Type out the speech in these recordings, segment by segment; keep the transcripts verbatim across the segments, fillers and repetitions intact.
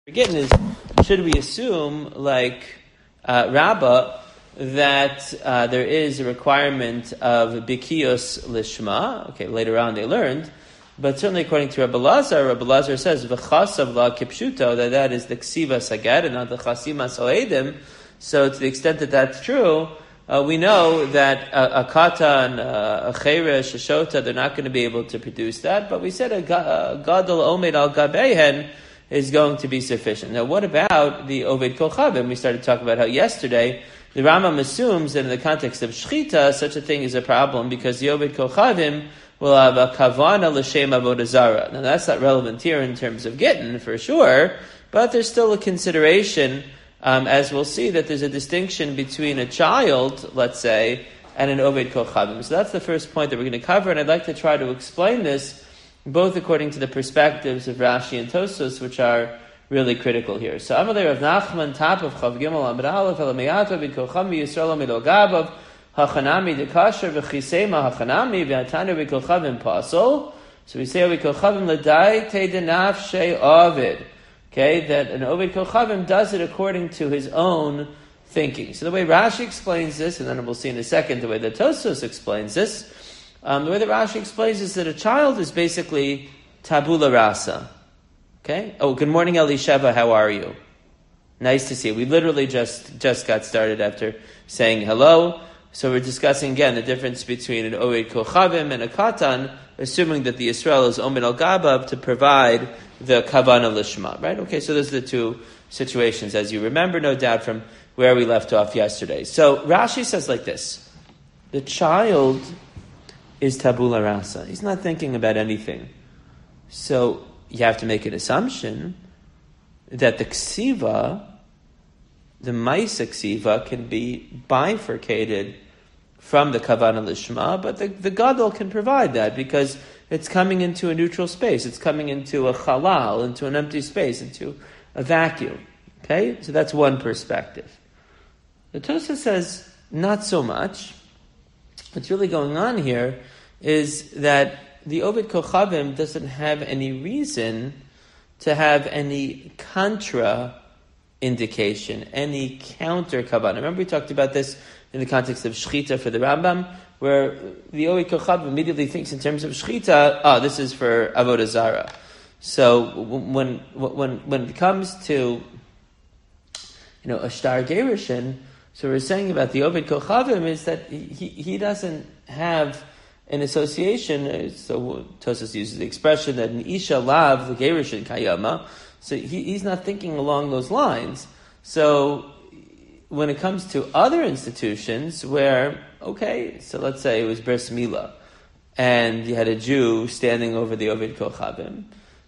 Getting is, should we assume, like uh, Rabbah, that uh, there is a requirement of bikios lishma? Okay, later on they learned, but certainly according to Rabbi Lazar, Rabbi Lazar says v'chasav la kipshuto, that that is the ksiva sagad and not the chasima soedim. So to the extent that that's true, uh, we know that a, a katan, a cheresh, a shota, they're not going to be able to produce that. But we said a gadol omed al gabehen is going to be sufficient. Now, what about the Oved Kochavim? We started talking about how yesterday the Rambam assumes that in the context of Shechita, such a thing is a problem because the Oved Kochavim will have a kavana l'shem avodah zara. Now, that's not relevant here in terms of Gittin, for sure, but there's still a consideration, um, as we'll see, that there's a distinction between a child, let's say, and an Oved Kochavim. So that's the first point that we're going to cover, and I'd like to try to explain this both according to the perspectives of Rashi and Tosfos, which are really critical here. So, Amalei Rav Nachman, top of Chav Gimel Amud Aleph, Elameyato b'Kocham Yisrael Amid Gabav, Hachanami dekasher v'chisema Hachanami v'atanu b'Kochavim pasol. So we say b'Kochavim l'dai te denafshei Ovid. Okay, that an Ovid Kochavim does it according to his own thinking. So the way Rashi explains this, and then we'll see in a second the way that Tosfos explains this. Um, the way that Rashi explains is that a child is basically tabula rasa. Okay? Oh, good morning, Elisheva. How are you? Nice to see you. We literally just, just got started after saying hello. So we're discussing again the difference between an Oved Kochavim and a Katan, assuming that the Yisrael is Omed al Gabav to provide the Kavana Lishma. Right? Okay, so those are the two situations, as you remember, no doubt, from where we left off yesterday. So Rashi says like this. The child is tabula rasa. He's not thinking about anything. So you have to make an assumption that the ksiva, the maisa ksiva, can be bifurcated from the kavana lishma, but the, the gadol can provide that because it's coming into a neutral space. It's coming into a halal, into an empty space, into a vacuum. Okay? So that's one perspective. The Tosfos says, not so much. What's really going on here is that the Oved Kochavim doesn't have any reason to have any contra indication, any counter kavanah. Remember we talked about this in the context of Shechita for the Rambam, where the Oved Kochavim immediately thinks in terms of Shechita, oh, this is for Avodah Zara. So when when when it comes to, you know, a Shtar Gerushin, so we're saying about the Oved Kochavim is that he, he doesn't have an association. So Tosfos uses the expression that an Isha Lav the Gerushin Kayama. So he, he's not thinking along those lines. So when it comes to other institutions where, okay, so let's say it was Bris Milah, and you had a Jew standing over the Oved Kochavim,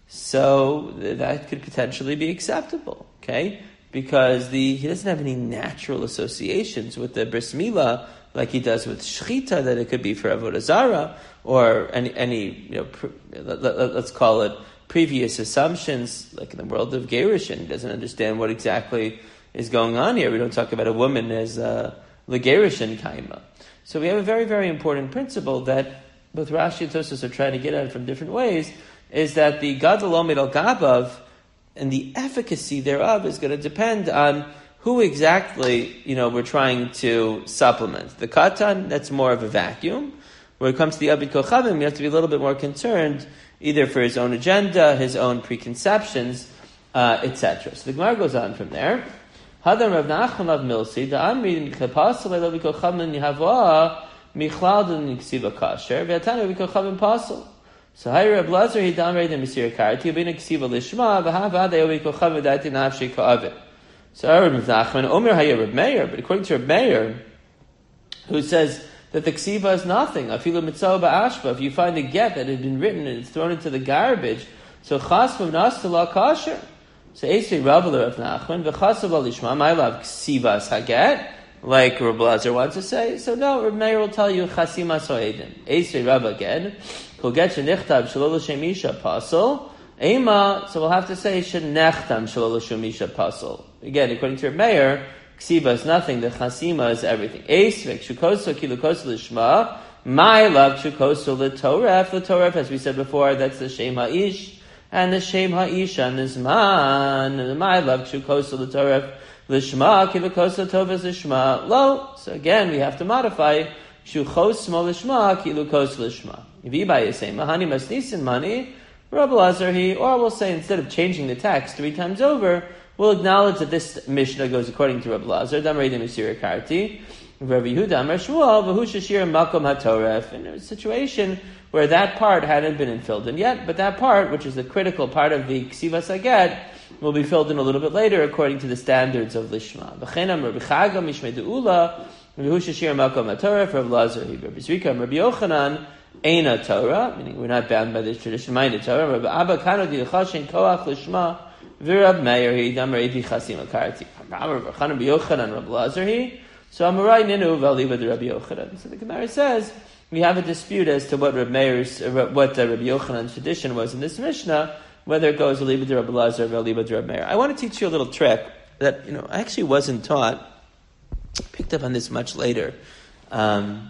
so that could potentially be acceptable, okay? Because the he doesn't have any natural associations with the Bris Milah like he does with Shechita, that it could be for Avodah Zara, or any, any you know, pre, let, let, let's call it previous assumptions, like in the world of Gerushin. He doesn't understand what exactly is going on here. We don't talk about a woman as a Legerushin Kaima. So we have a very, very important principle that both Rashi and Tosfos are trying to get at from different ways, is that the Gadol Omed al Gabav and the efficacy thereof is going to depend on who exactly, you know, we're trying to supplement. The Katan, that's more of a vacuum. When it comes to the Oved Kochavim, you have to be a little bit more concerned, either for his own agenda, his own preconceptions, uh, et cetera. So the Gemara goes on from there. Hadam Rav Nachman of Milsi, the Amri Mechapasel Oved Kochavim Nihavah Michlal Den Ksiva Kasher V'Atan Oved Kochavim Pasel. So Hay Reb Lazar he damrei the Mesir Karti Bin Ksiva Lishma V'Havad Oved Kochavim V'Dati Nafshi Ka'avid. So Reb Nachman Omer Hayir Reb Meir, but according to Reb Meir, who says that the ksiva is nothing. Afilu mitzvah ba'ashba. If you find a get that had been written and it's thrown into the garbage, so chasvav nastala kasher. So Esrei Rav Reb Nachman v'chasav alishma ma'ilav ksivas haget, like Reb Lazar wants to say. So no, Reb Meir will tell you chasima so'edin. Esrei Rav again. Kol get shenichtav shelo l'shem isha pasol. Ema, so we'll have to say shenechtam shelo l'shem isha pasol. Again, according to Reb Meir, ksiva is nothing, the chasima is everything. Eisvik, shukoso kilukoso l'shma, my love shukoso l'toref, l'toref, as we said before, that's the shem ha'ish, and the Shem Ha'isha and the Zman, and the Ma'alav Kshu the Torah, Lishma, Ki Lukosa Tovas Lishma, Lo. So again, we have to modify Kshu Chosma Lishma, Ki Lukos Lishma. If you say, Mahani Masnisin Mani, Rabbi Lazar he, or we'll say instead of changing the text three times over, we'll acknowledge that this Mishnah goes according to Rabbi Lazar, Damrei de Mesira Karti, Rabbi Yehuda Amar Shmuel, V'hu Shashir Makom HaToref, in a situation where that part hadn't been filled in yet, but that part, which is the critical part of the Ksivas Haget, will be filled in a little bit later according to the standards of Lishma. V'chenam Rabbi Chaga Mishmei De'ula, V'hu Shashir Makom HaToref, Rabbi Lazar he, Rabbi Zvika, Rabbi Yochanan, Eina Torah, meaning we're not bound by this tradition, minded Torah, Rabbi Abba Kano Di L'chashin Koach Lishma, V'Rab Meir he, Damrei Di Chasim HaKarti, Rabbi Chanan Rabbi Yochanan, Rabbi Lazar he, so Amarai Ninu V'Aliva De Rabbi Yochanan. So the Gemara says, we have a dispute as to what Rabbi Meir's, what uh, Rabbi Yochanan's tradition was in this Mishnah, whether it goes Aliba de Rabbi Lazar or Aliba de Rabbi Meir. I want to teach you a little trick that, you know, I actually wasn't taught, picked up on this much later. Um,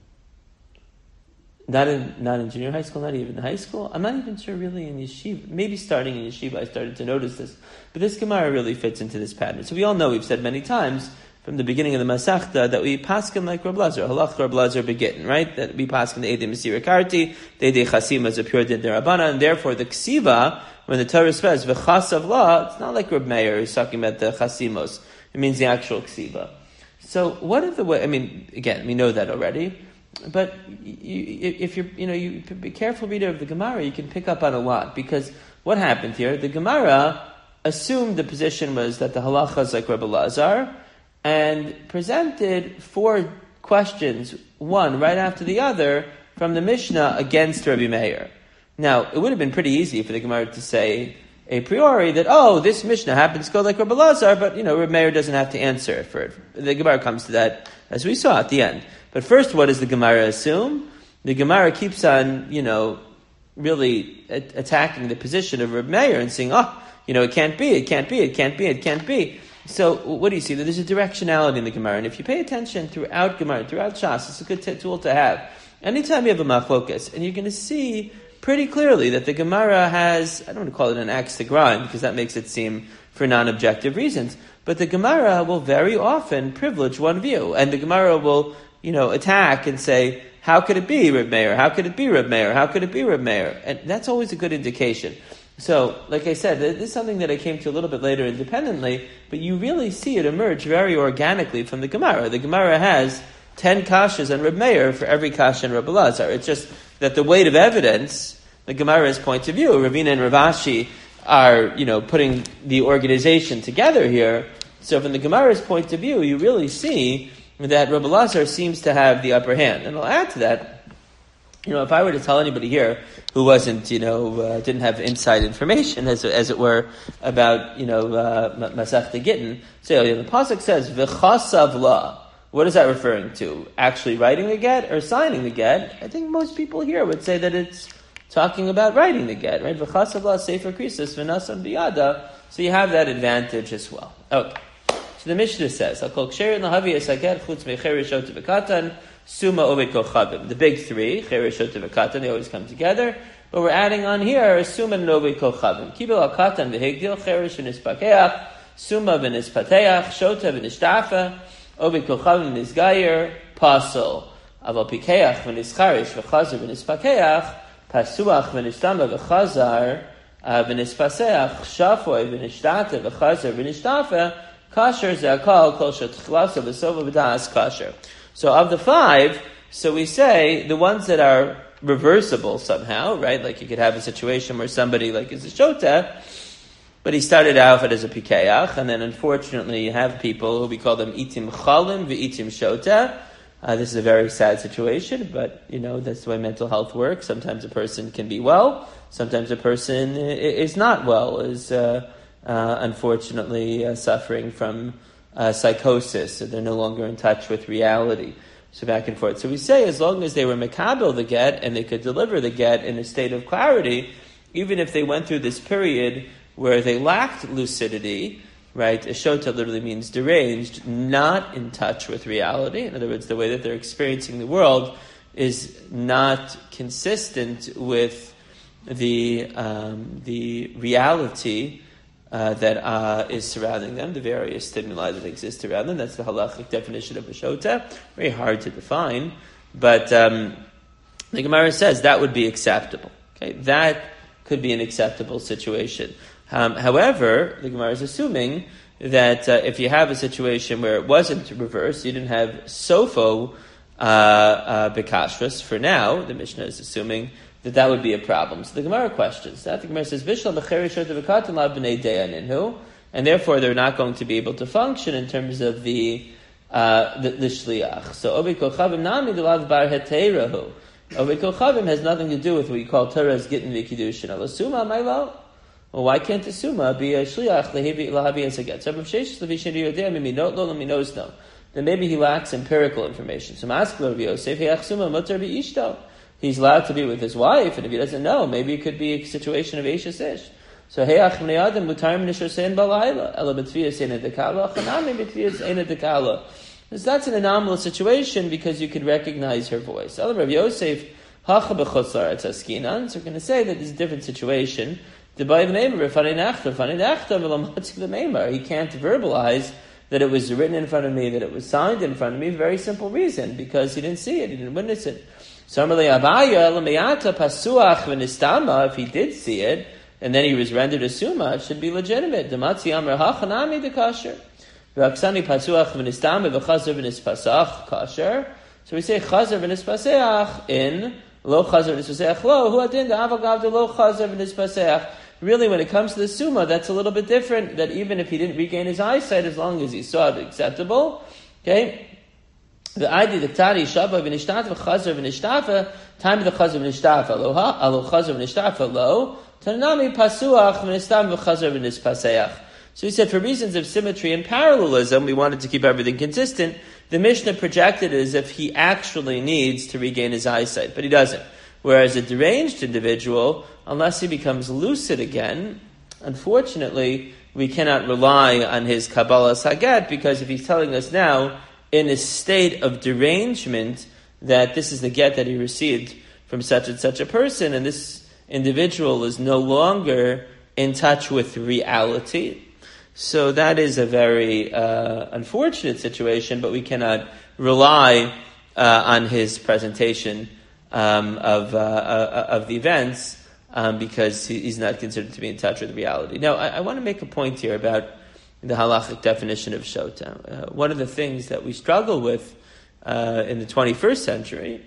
not in not in junior high school, not even in high school. I'm not even sure really in yeshiva. Maybe starting in yeshiva I started to notice this. But this Gemara really fits into this pattern. So we all know, we've said many times, from the beginning of the Masechta, that we paskin like Rabbi Lazar, halach Rabbi Lazar begitten, right? That we paskin the Eidei Mesira Karti, the Eidei Chasim as a pure din derabana, and therefore the Ksiva, when the Torah says v'chasav la, it's not like Rabbi Meir is talking about the Chasimos. It means the actual Ksiva. So what are the way? I mean, again, we know that already, but you, if you're, you know, you be careful reader of the Gemara, you can pick up on a lot, because what happened here? The Gemara assumed the position was that the halacha is like Rabbi Lazar, and presented four questions, one right after the other, from the Mishnah against Rabbi Meir. Now, it would have been pretty easy for the Gemara to say a priori that, oh, this Mishnah happens to go like Rabbi Lazar, but, you know, Rabbi Meir doesn't have to answer it for it. The Gemara comes to that, as we saw at the end. But first, what does the Gemara assume? The Gemara keeps on, you know, really a- attacking the position of Rabbi Meir and saying, oh, you know, it can't be, it can't be, it can't be, it can't be. So, what do you see? There's a directionality in the Gemara, and if you pay attention throughout Gemara, throughout Shas, it's a good t- tool to have. Anytime you have a machlokas, and you're going to see pretty clearly that the Gemara has, I don't want to call it an axe to grind, because that makes it seem for non-objective reasons, but the Gemara will very often privilege one view, and the Gemara will, you know, attack and say, how could it be Reb Meir? How could it be Reb Meir? How could it be Reb Meir? And that's always a good indication. So, like I said, this is something that I came to a little bit later independently, but you really see it emerge very organically from the Gemara. The Gemara has ten kashas on Reb Meir for every kasha in Rabbi Lazar. It's just that the weight of evidence, the Gemara's point of view, Ravina and Rav Ashi are, you know, putting the organization together here. So from the Gemara's point of view, you really see that Rabbi Lazar seems to have the upper hand. And I'll add to that, you know, if I were to tell anybody here who wasn't, you know, uh, didn't have inside information, as as it were, about, you know, uh, Masechta Gittin, so you know, the pasuk says v'chasav la. What is that referring to? Actually writing the get or signing the get? I think most people here would say that it's talking about writing the get, right? V'chasav la sefer krisis v'nasan biyada. So you have that advantage as well. Okay. So the Mishnah says, "Hakol ksherin lahavi esaget chutz mecherish v'katan." Suma Ovid Kochavim. The big three, Chereshot V'Katan, they always come together. But we're adding on here, Suma and Ovid Kochavim. Kibel Al-Katan V'Hegdil, Cheresh V'Nispakeach, Suma V'Nispateach, Shota V'Nishtafa, Ovid Kochavim V'Nisgayer, Pasol. Aval Pikeach V'Nischarish V'Chazar V'Nispakeach, Pasuach V'Nishtama V'Chazar, V'Nispaseach, Shafoy V'Nishtata V'Chazar V'Nishtafa, Kasher Ze'akal Kol Shetchlasa V'Sova V'Das Kasher. So of the five, so we say the ones that are reversible somehow, right? Like you could have a situation where somebody like is a shota, but he started out as a pikeach, and then unfortunately you have people who we call them itim chalim v'itim shota. Uh, this is a very sad situation, but you know that's the way mental health works. Sometimes a person can be well, sometimes a person is not well, is uh, uh, unfortunately uh, suffering from Uh, psychosis, so they're no longer in touch with reality. So back and forth. So we say as long as they were mekabel the get and they could deliver the get in a state of clarity, even if they went through this period where they lacked lucidity, right? Ashota literally means deranged, not in touch with reality. In other words, the way that they're experiencing the world is not consistent with the um, the reality uh, that uh, is surrounding them, the various stimuli that exist around them. That's the halachic definition of a shota. Very hard to define, but um, the Gemara says that would be acceptable. Okay, that could be an acceptable situation. Um, however, the Gemara is assuming that uh, if you have a situation where it wasn't reversed, you didn't have sofo uh, uh, bekashras for now, the Mishnah is assuming that that would be a problem. So the Gemara questions that. The Gemara says, Bishlam b'cheri shota v'katan la b'nei deyaninhu, and therefore they're not going to be able to function in terms of the uh, the, the shliach. So obi kochavim nami delav bar heterahu. Obi kochavim has nothing to do with what you call Torah's gittin v'kiddushin. Alasuma maylo. Well, why can't the suma be a shliach lehavi lahavi as a get? So b'sheish levishin yodeh miminot lo minos no. Then maybe he lacks empirical information. So ask Rav Yosef, heach suma mutar b'ishto. He's allowed to be with his wife, and if he doesn't know, maybe it could be a situation of eishes ish. So heach b'nei adam mutar m'nishor sein balayla ela b'tfiyas sein edekala chanami b'tfiyas ein edekala. That's an anomalous situation because you could recognize her voice. Ela Rav Yosef hacha b'chotzar etzaskinan. So we're going to say that this is a different situation. He can't verbalize that it was written in front of me, that it was signed in front of me. Very simple reason, because he didn't see it, he didn't witness it. If he did see it, and then he was rendered a summa, it should be legitimate. So we say chazer v'nispaseach in lo chazer v'nispaseach lo hu adin da'aval gav de lo chazer v'nispaseach. Really, when it comes to the summa, that's a little bit different, that even if he didn't regain his eyesight, as long as he saw it, acceptable. Okay? The idea that Tari Shabbat v'nishtafa chazer v'nishtafa, time of the chazer v'nishtafa aloha, alo chazer v'nishtafa lo, tanami pasuach v'nistam v'chazer v'nispaseach. So he said, for reasons of symmetry and parallelism, we wanted to keep everything consistent. The Mishnah projected it as if he actually needs to regain his eyesight, but he doesn't. Whereas a deranged individual, unless he becomes lucid again, unfortunately, we cannot rely on his Kabbalah Sagat, because if he's telling us now, in a state of derangement, that this is the get that he received from such and such a person, and this individual is no longer in touch with reality, so that is a very uh, unfortunate situation, but we cannot rely uh, on his presentation Um, of uh, uh, of the events um, because he, he's not considered to be in touch with reality. Now, I, I want to make a point here about the halachic definition of shota. Uh, one of the things that we struggle with uh, in the twenty-first century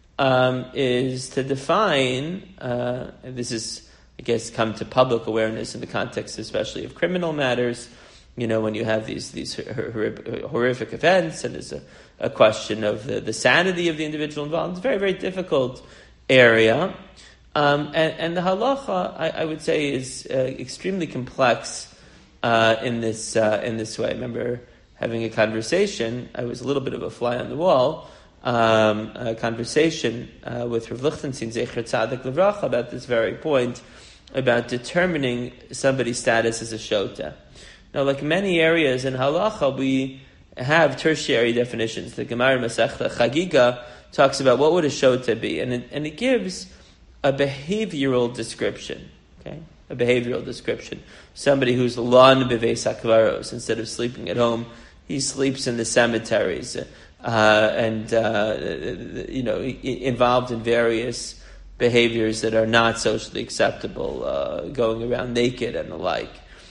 um, is to define, uh, and this is, I guess, come to public awareness in the context especially of criminal matters, you know, when you have these these hor- horrific events, and there's a, a question of the, the sanity of the individual involved. It's a very, very difficult area. Um, and, and the halacha, I, I would say, is uh, extremely complex uh, in this uh, in this way. I remember having a conversation. I was a little bit of a fly on the wall. Um, a conversation uh, with Rav Lichtenstein Zecher Tzadik Levracha about this very point, about determining somebody's status as a shota. Now, like many areas in halacha, we have tertiary definitions. The Gemara Masechta Chagiga talks about what would a shota be, and it, and it gives a behavioral description. Okay, a behavioral description. Somebody who's lan beveis hakvaros, instead of sleeping at home, he sleeps in the cemeteries, uh, and uh, you know, involved in various behaviors that are not socially acceptable, uh, going around naked and the like.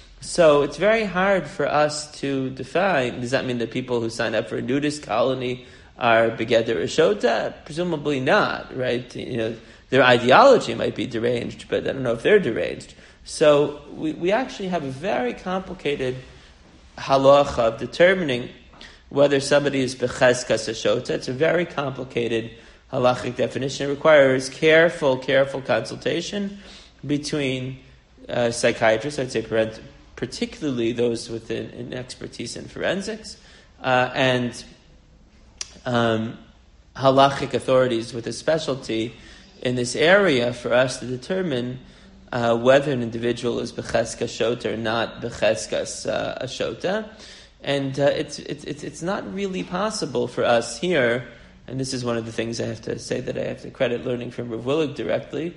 So it's very hard for us to define. Does that mean that people who sign up for a nudist colony are begeder shota? Presumably not, right? You know, their ideology might be deranged, but I don't know if they're deranged. So we, we actually have a very complicated halacha of determining whether somebody is becheskas shota. It's a very complicated halachic definition. It requires careful, careful consultation between uh, psychiatrists, I'd say parent. particularly those with an, an expertise in forensics, uh, and um, halachic authorities with a specialty in this area for us to determine uh, whether an individual is becheskas shota or not becheskas uh, a shota. And uh, it's, it's, it's not really possible for us here, and this is one of the things I have to say that I have to credit learning from Rav Willig directly,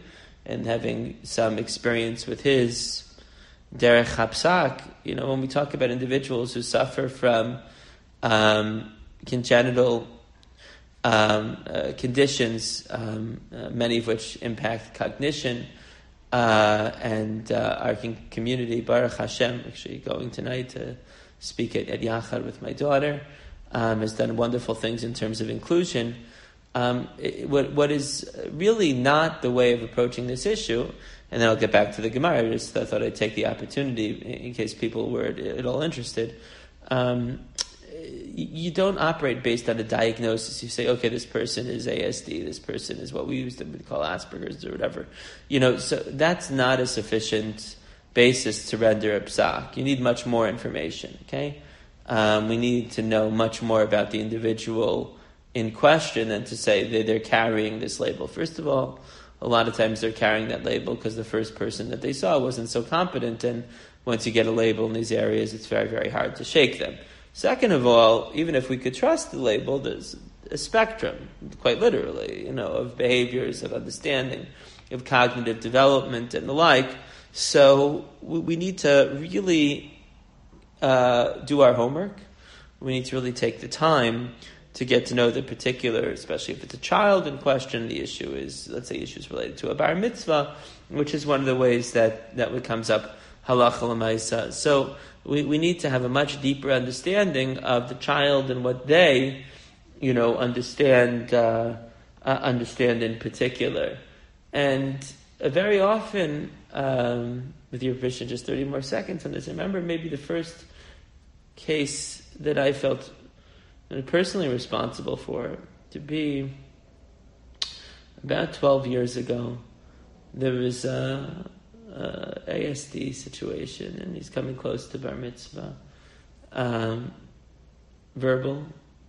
and having some experience with his derech hapsak, you know, when we talk about individuals who suffer from um, congenital um, uh, conditions, um, uh, many of which impact cognition, uh, and uh, our community, Baruch Hashem, actually going tonight to speak at, at Yachad with my daughter, um, has done wonderful things in terms of inclusion. Um, it, what, what is really not the way of approaching this issue, and then I'll get back to the Gemara. I just thought I'd take the opportunity in case people were at, at all interested. Um, you don't operate based on a diagnosis. You say, okay, this person is A S D, this person is what we used to call Asperger's or whatever. You know, so that's not a sufficient basis to render a psak. You need much more information, okay? Um, we need to know much more about the individual in question than to say that they're carrying this label. First of all, a lot of times they're carrying that label because the first person that they saw wasn't so competent, and once you get a label in these areas, it's very, very hard to shake them. Second of all, even if we could trust the label, there's a spectrum, quite literally, you know, of behaviors, of understanding, of cognitive development and the like. So we, we need to really uh, do our homework. We need to really take the time to get to know the particular, especially if it's a child in question. The issue is, let's say, issues related to a bar mitzvah, which is one of the ways that that comes up halacha l'maisa. So we, we need to have a much deeper understanding of the child and what they, you know, understand uh, uh, understand in particular. And uh, very often, um, with your permission, just thirty more seconds on this. I remember maybe the first case that I felt personally responsible for to be about twelve years ago. There was a, a A S D situation, and he's coming close to bar mitzvah, um, verbal,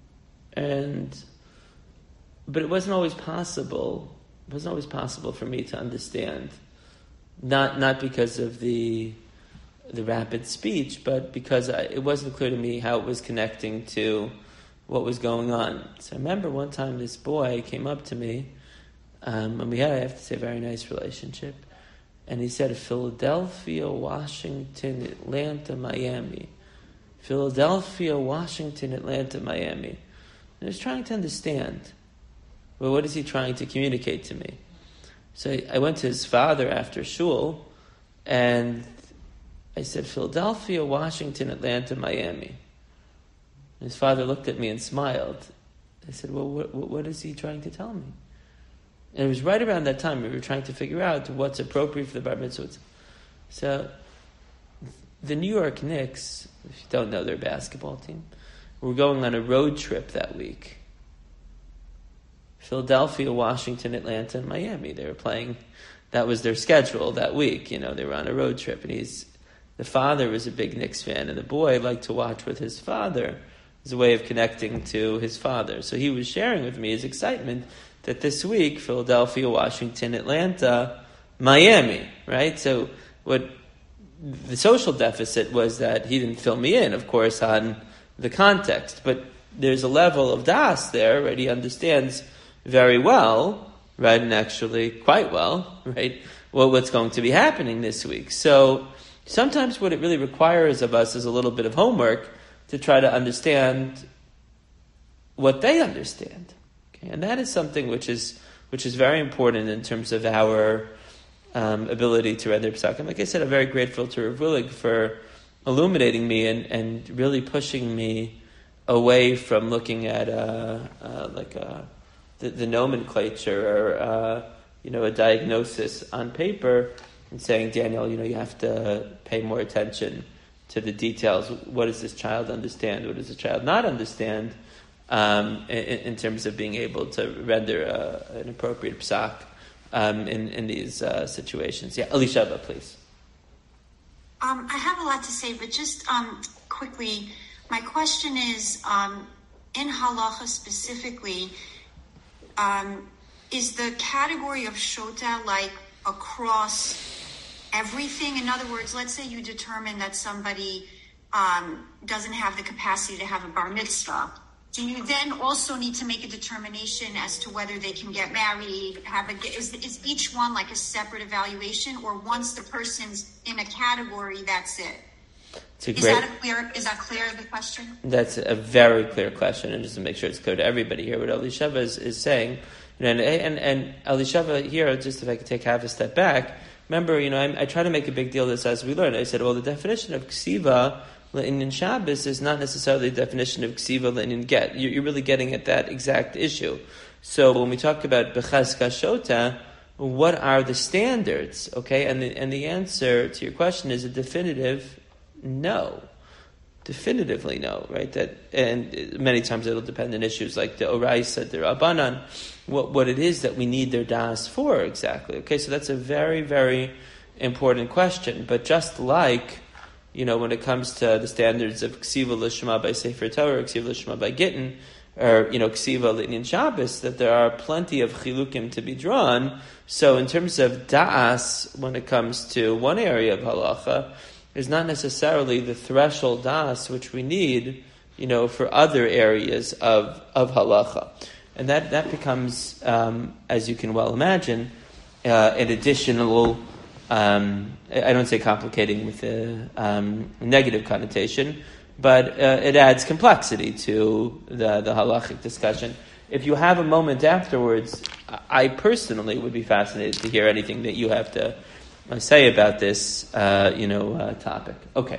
and but it wasn't always possible. It wasn't always possible for me to understand, not not because of the the rapid speech, but because I, it wasn't clear to me how it was connecting to what was going on. So I remember one time this boy came up to me, um, and we had, I have to say, a very nice relationship. And he said, Philadelphia, Washington, Atlanta, Miami. Philadelphia, Washington, Atlanta, Miami. And I was trying to understand, well, what is he trying to communicate to me? So I, I went to his father after shul, and I said, Philadelphia, Washington, Atlanta, Miami. His father looked at me and smiled. I said, well, what, what is he trying to tell me? And it was right around that time we were trying to figure out what's appropriate for the bar mitzvah. So the New York Knicks, if you don't know their basketball team, were going on a road trip that week. Philadelphia, Washington, Atlanta, and Miami. They were playing, that was their schedule that week. You know, they were on a road trip. And he's, the father was a big Knicks fan, and the boy liked to watch with his father as a way of connecting to his father. So he was sharing with me his excitement that this week, Philadelphia, Washington, Atlanta, Miami, right? So what the social deficit was that he didn't fill me in, of course, on the context. But there's a level of das there, right? He understands very well, right, and actually quite well, right, well, what's going to be happening this week. So sometimes what it really requires of us is a little bit of homework to try to understand what they understand. Okay? And that is something which is which is very important in terms of our um, ability to render psak. And like I said, I'm very grateful to Rav Willig for illuminating me and, and really pushing me away from looking at uh, uh, like a, the, the nomenclature or uh, you know, a diagnosis on paper and saying, Daniel, you know, you have to pay more attention to the details. What does this child understand? What does the child not understand? Um, in, in terms of being able to render uh, an appropriate psak um, in in these uh, situations. Yeah, Elishaba, please. Um, I have a lot to say, but just um, quickly, my question is, um, in halacha specifically, um, is the category of shota like across everything? In other words, let's say you determine that somebody um, doesn't have the capacity to have a bar mitzvah, do you then also need to make a determination as to whether they can get married? Have a is is each one like a separate evaluation, or once the person's in a category, that's it? It's a is great, that a clear? Is that clear? The question. That's a very clear question, and just to make sure it's clear to everybody here, what Elisheva is, is saying, you know, and and, and Elisheva here, just if I could take half a step back. Remember, you know, I, I try to make a big deal of this as we learn. I said, well, the definition of ksiva in Shabbos is not necessarily the definition of ksiva in get. You're really getting at that exact issue. So when we talk about bechazka shota, what are the standards? Okay, and the and the answer to your question is a definitive no. Definitively no, right? That and many times it'll depend on issues like the oraisa, the rabbanan, what what it is that we need their das for exactly. Okay, so that's a very very important question. But just like, you know, when it comes to the standards of ksiva l'shema by Sefer Torah, ksiva l'shema by Gittin, or, you know, ksiva l'inyan Shabbos, that there are plenty of chilukim to be drawn. So in terms of da'as, when it comes to one area of halacha, is not necessarily the threshold da'as which we need, you know, for other areas of, of halacha. And that, that becomes, um, as you can well imagine, uh, an additional... Um, I don't say complicating with a um, negative connotation, but uh, it adds complexity to the, the halachic discussion. If you have a moment afterwards, I personally would be fascinated to hear anything that you have to uh, say about this, uh, you know, uh, topic. Okay.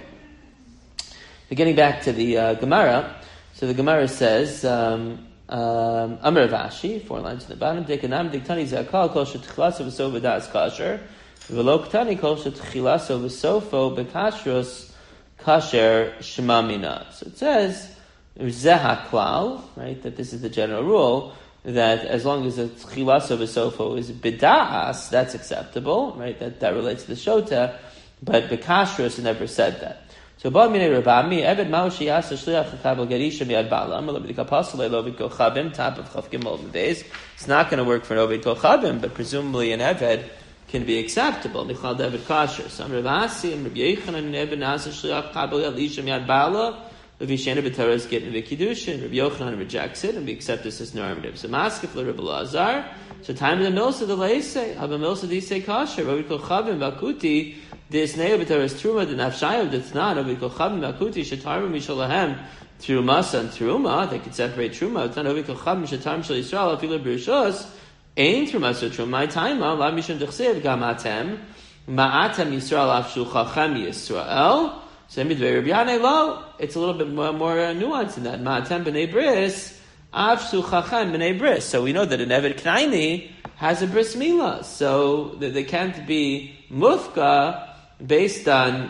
So getting back to the uh, Gemara, so the Gemara says, um, um, Amar Vashi, four lines in the bottom, Dekanam diktani zakal kol shetchlas v'sov v'das kasher. V'lo kol shetchilaso v'sofo bekashrus kasher shemamina. So it says zeh haklal, right? That this is the general rule that as long as the tchilaso v'sofo is b'da'as, that's acceptable, right? That that relates to the shota, but bekashrus never said that. So ba minei Rabami Eved Maushi Asa Shliach Chakabel Gerisha Miad Balam Lo B'dika Pasal Lo B'dika Chabim top of Chav Gimel days. It's not going to work for an Oved Chabim, but presumably an Eved can be acceptable. Michal David Kasher. Some Rav Asi and Rabbi Yechanan and Eved Asa Shliach Chakabel Gerisha Miad Bala. Rabbi Shena B'Torah is getting the Kiddushin. Rabbi Yochanan rejects it, and we accept this as normative. So Maskef Le Rabbi Lazar. So time of the Milsa the Leisei Haba Milsa Disei Kasher. Oved Chabim Bakuti. This neo b'teres truma the nafshayav d'tnan of v'kolchavim akuti shetarmu mishalahem trumasa and truma. They could separate truma. D'tnan of v'kolchavim shetarmu shel Yisrael afilu b'rishos ein trumasa truma. My time la mishum d'chsev gamatem ma'atem Yisrael afshulchachem Yisrael. So midvei Rabbi Yanai lo. It's a little bit more, more uh, nuance in that. Ma'atem b'nei bris afshulchachem b'nei bris. So we know that an Eved Knaini has a bris milah. So they can't be mufka based on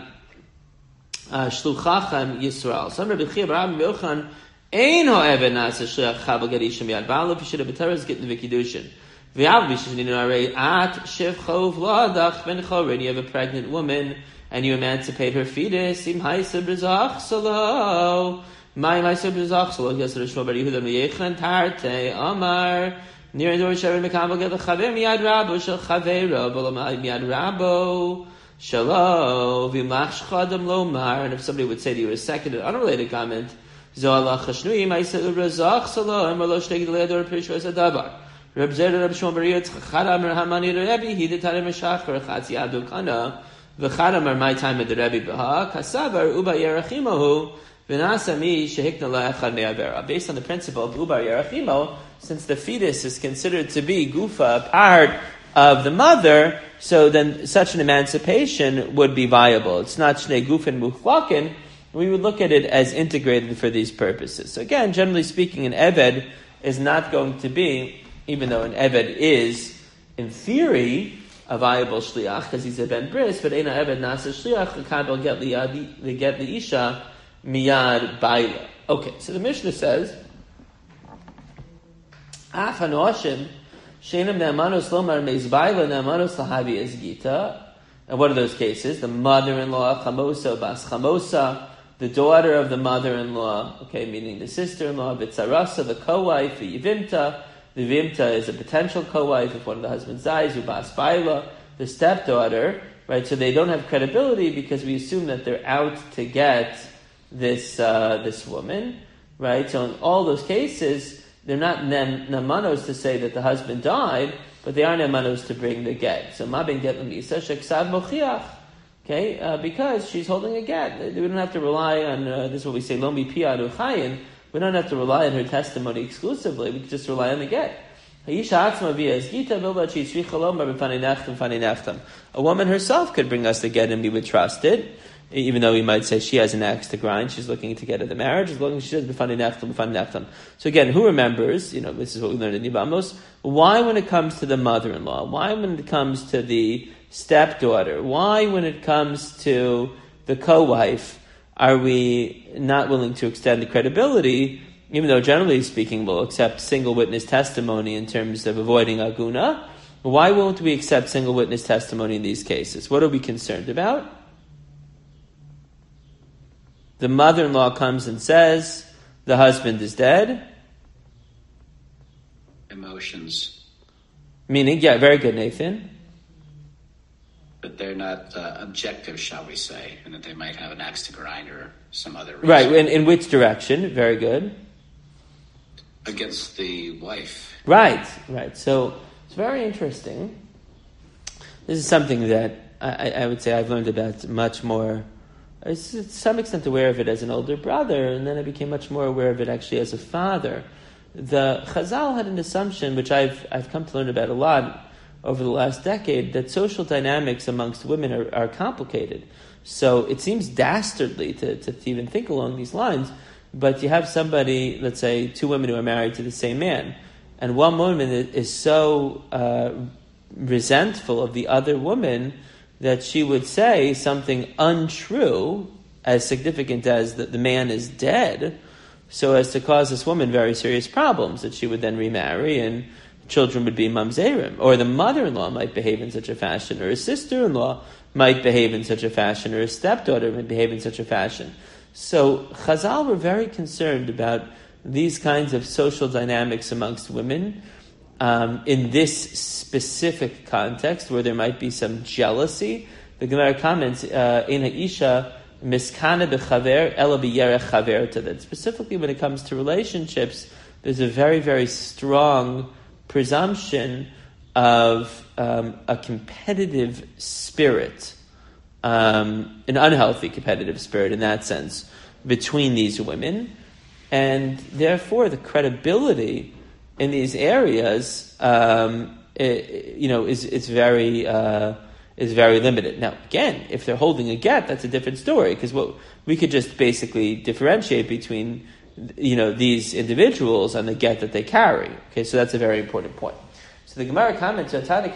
shluchachem Yisrael. Some Rabbi Chia Rabbi Yochanan ein ho'even nasa shliach chabel garishim yad ba'alav yishid b'teres getting the kiddushin. V'yav b'shishnin arei at shevchov la'adach bencho. When you have a pregnant woman and you emancipate her fetus, im haisa b'zach salo. My haisa b'zach salo. Yes, Rosh Bar Yehuda Yechanan tarte Amar. Near the Rishav Mekabel get the chaver miyad rabo shel chavero b'lamai miyad rabo. Shalom, v'mach shchadam lomar, and if somebody would say to you a second and unrelated comment, Zo'alach hashnuyim, I said, Razach salom, or lo shtegi l'edor pishvas adabar. Reb Zera, Reb Shmuel Bariyot, chadam er hamani Rebbe, he did tarim meshachar, chatzi adu kana, v'chadam er my time at the Rebbe b'ha, kasavar uba yerachimahu, v'nasa mi shehikna la'echad me'avera. Based on the principle of uba yerachimo, since the fetus is considered to be gufa, part of the mother, so then such an emancipation would be viable. It's not shnei gufin muchlakin. We would look at it as integrated for these purposes. So again, generally speaking, an eved is not going to be, even though an eved is, in theory, a viable shliach, because he's a ben bris, but eina eved nasa shliach, l'kabel get li get li isha miyad baila. Okay, so the Mishnah says, af hanoshim, Shenim ne'amanos lomar meizbayla ne'amanos lahavi es gita. And what are those cases? The mother-in-law, chamosa, bas chamosa, the daughter of the mother-in-law, okay, meaning the sister-in-law, bitzarasa, the co-wife, the yivimta. The yivimta is a potential co-wife if one of the husbands dies, ubas baila, the stepdaughter, right? So they don't have credibility because we assume that they're out to get this, uh, this woman. right? So in all those cases, they're not nemanos to say that the husband died, but they are nemanos to bring the get. So ma ben get l'misa sheksav mochiach, okay, uh, because she's holding a get. We don't have to rely on uh, this is what we say lomi piyadu chayin. We don't have to rely on her testimony exclusively. We can just rely on the get. A woman herself could bring us the get and we would trust it, even though we might say she has an axe to grind. She's looking to get at the marriage, as long as she does b'fanei nechtam, b'fanei nechtam. So again, who remembers? You know, this is what we learned in Yibamos. Why, when it comes to the mother-in-law? Why, when it comes to the stepdaughter? Why, when it comes to the co-wife, are we not willing to extend the credibility? Even though generally speaking we'll accept single witness testimony in terms of avoiding aguna, why won't we accept single witness testimony in these cases? What are we concerned about? The mother-in-law comes and says, the husband is dead. Emotions. Meaning, yeah, very good, Nathan. But they're not uh, objective, shall we say, and that they might have an axe to grind or some other reason. Right, in, in which direction? Very good. Against the wife. Right, right. So it's very interesting. This is something that I, I would say I've learned about much more. I was to some extent aware of it as an older brother, and then I became much more aware of it actually as a father. The Chazal had an assumption, which I've I've come to learn about a lot over the last decade, that social dynamics amongst women are, are complicated. So it seems dastardly to, to even think along these lines. But you have somebody, let's say, two women who are married to the same man, and one woman is so uh, resentful of the other woman that she would say something untrue, as significant as that the man is dead, so as to cause this woman very serious problems, that she would then remarry and children would be mamzerim. Or the mother-in-law might behave in such a fashion, or a sister-in-law might behave in such a fashion, or a stepdaughter might behave in such a fashion. So Chazal were very concerned about these kinds of social dynamics amongst women um, in this specific context where there might be some jealousy. The Gemara comments, "In ha'isha miskana b'chaver ela b'yerech chaver," to that. Specifically, when it comes to relationships, there's a very, very strong presumption of um, a competitive spirit. Um, an unhealthy competitive spirit in that sense between these women, and therefore the credibility in these areas, um, it, you know, is is very uh, is very limited. Now, again, if they're holding a get, that's a different story, because what we could just basically differentiate between, you know, these individuals and the get that they carry. Okay, so that's a very important point. So the Gemara comments,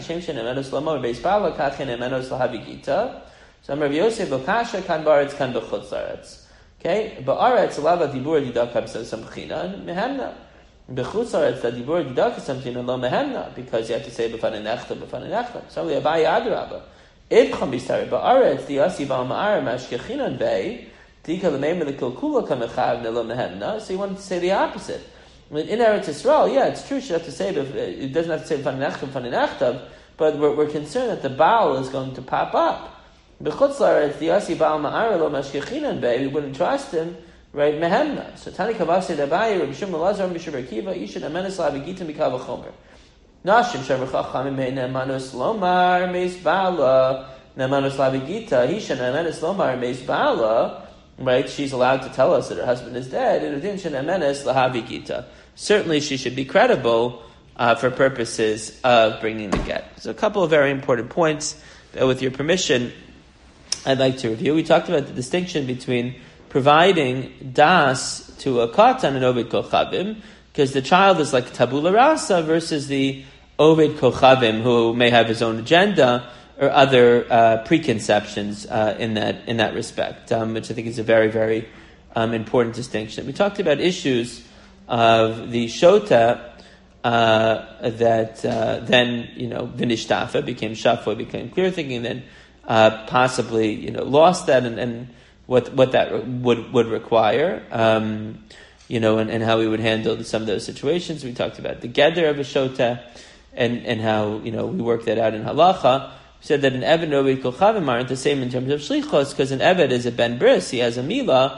so Rav Yosef Bokasha kan baretz kan b'chutz laretz. Okay, ba'aretz lava dibur didakam samchina mehemna. B'chutz laretz that dibur didakam samchina lo mehemna, because you have to say b'fanei nechtam b'fanei nechtam. So we abayi adraba. Ibcham b'stari ba'aretz diasi ba'al ma'ar mashkechinan bei dika l'meim l'kilkula kamechav nelo mehemna. So you want to say the opposite. In Eretz Yisrael, yeah, it's true. She have to say, but it doesn't have to say b'fanei nechtam b'fanei nechtam. But we're, we're concerned that the Baal is going to pop up. B'chutz laretz diasi ba'al ma'ar lo mashkechinan bei, we wouldn't trust him, right? Mehemna. So Tani Kavase Dabayi, Rabbi Shimon Lazar, Rabbi Shimon Akiva, Yishin Amenes Lavigitim B'Kav Chomer. Nashim Shem Chachamim Mei Nemanos Lomar Meis Bala Nemanos Lavigita Yishin Amenes Lomar Meis Bala. Right? She's allowed to tell us that her husband is dead. And Udin Amenes Lahavigita. Certainly, she should be credible uh, for purposes of bringing the get. So, a couple of very important points that, with your permission, I'd like to review. We talked about the distinction between providing das to a katan and oved kochavim, because the child is like tabula rasa versus the oved kochavim, who may have his own agenda or other uh, preconceptions uh, in that in that respect, um, which I think is a very, very um, important distinction. We talked about issues of the shota uh, that uh, then, you know, vinishtafa became shafwa, became clear thinking, then Uh, possibly, you know, lost that, and, and what what that would would require, um, you know, and, and how we would handle some of those situations. We talked about the gather of a shota, and, and how, you know, we worked that out in halacha. We said that an eved and oved kochavim aren't the same in terms of shlichos, because an eved is a ben bris, he has a milah,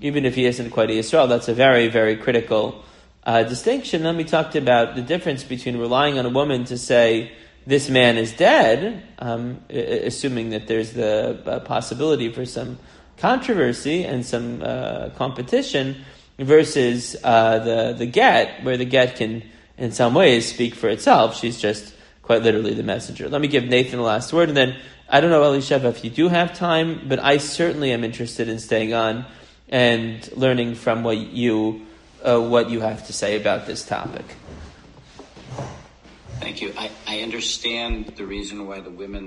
even if he isn't quite a Yisrael. That's a very, very critical uh, distinction. Then we talked about the difference between relying on a woman to say, this man is dead, um, assuming that there's the uh, possibility for some controversy and some uh, competition, versus uh, the, the get, where the get can, in some ways, speak for itself. She's just quite literally the messenger. Let me give Nathan the last word, and then, I don't know, Elisheva, if you do have time, but I certainly am interested in staying on and learning from what you, uh, what you have to say about this topic. Thank you. I, I understand the reason why the women